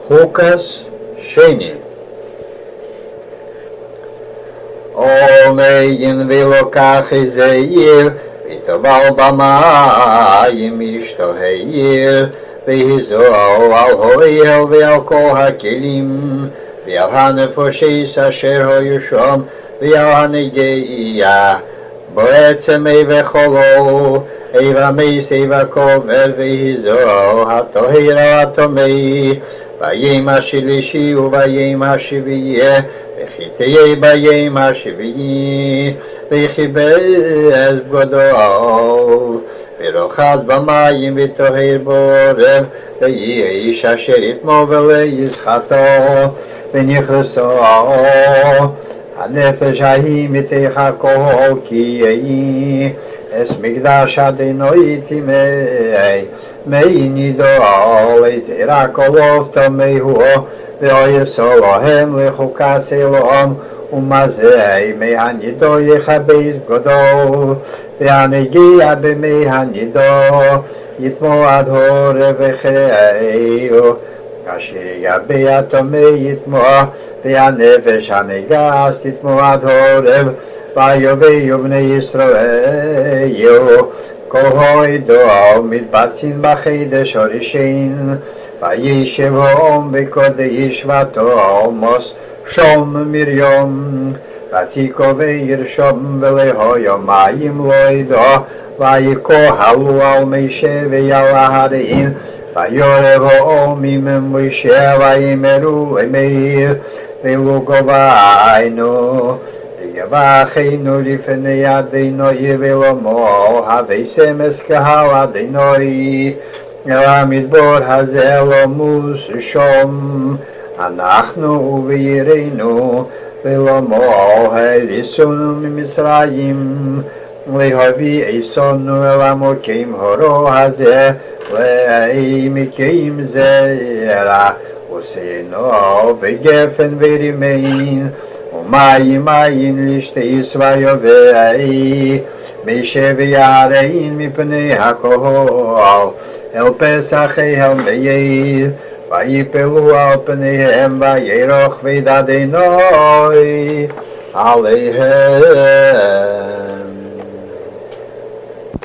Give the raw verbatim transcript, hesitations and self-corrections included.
Chukas Sheni. Omeyin vilokach izeir, vitoval bamayim ishtoheir, vihizo al hoel ve'al kol hakelim, ve'al hanefoshes asher hoyushom, ve'al hanegeia, bo'etzem evecholo, eva meis eva kover, vihizo hatohira hatomei, vayim hashilishi uvayim hashiviyeh, וחיתיה ביים השביעי, וחיבז גדול, ורוחץ במים וטהר בעורב, ויהי איש אשר יתמול ליזכתו, ונכרסו הנפש ההיא מתוך הכל, כי יהי אס מקדש אדוני תימי, מי נידול, יזרע כל טמא הוא, ויסולהם לחוקס אלוהם, ומזי מי הנידו יכבז גדול, והנגיע במי הנידו, יתמו עד הורב וחיו, אשר יגבי הטמא יתמו, והנפש הנגס תתמו עד הורב, ויוביו בני ישראל, כל הוידו מתבצעים בחידש הראשון, וישבום בקודש ותעמוס שום מרים, ותיקו וירשום ולהו יומיים לא ידעו, ויקהלו על משה ועל ההרים, ויורבו ממשה ויאמרו אמר, ולו גביינו, ויברכנו לפני אדוני ולאמור, הבשם אס קהל אדוני, המדבור הזה לא מוששום, אנחנו ויראינו, ולאמור הריסונו ממצרים, להביא עיסונו אל עמוקים הורו הזה, לעמקים זרע, ושאינו בגפן ורימין, ומים מים לשתיס ויובאי, משה ויערין מפני הכל, אל פסח אל מייל, ויפלו על פניהם וירוך כבוד אדוני עליהם.